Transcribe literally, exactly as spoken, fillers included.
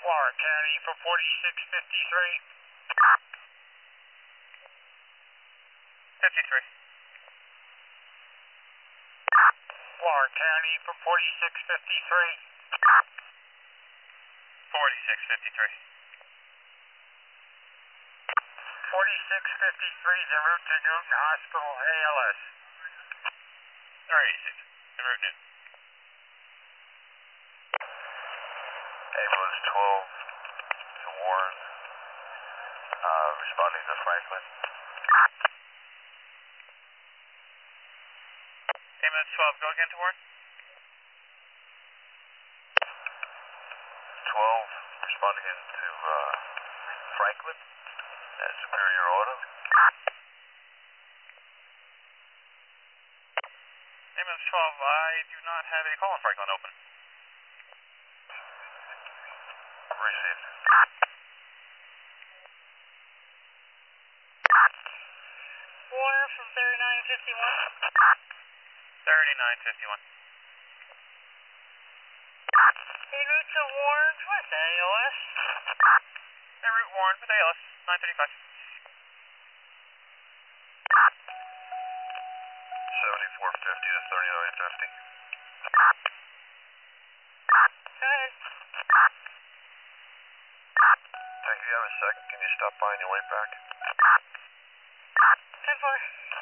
Warren County for forty-six fifty-three. fifty-three. Warren County for forty-six fifty-three. forty-six fifty-three. forty-six fifty-three is en route to Newton Hospital, A L S. Or eighty-six, en route Newton. Ambulance twelve to Warren, uh, responding to Franklin. Ambulance twelve, go again to Warren. twelve, responding into uh, Franklin at Superior Auto. Ambulance twelve, I do not have a call on Franklin open. Received. Warren from thirty-nine fifty-one. thirty-nine fifty-one. En route to Warren with A L S. En route Warren with A L S, nine thirty-five. seventy-four fifty to thirty-nine fifty. Go ahead. Tank, if you have a second, can you stop by on your way back? ten four.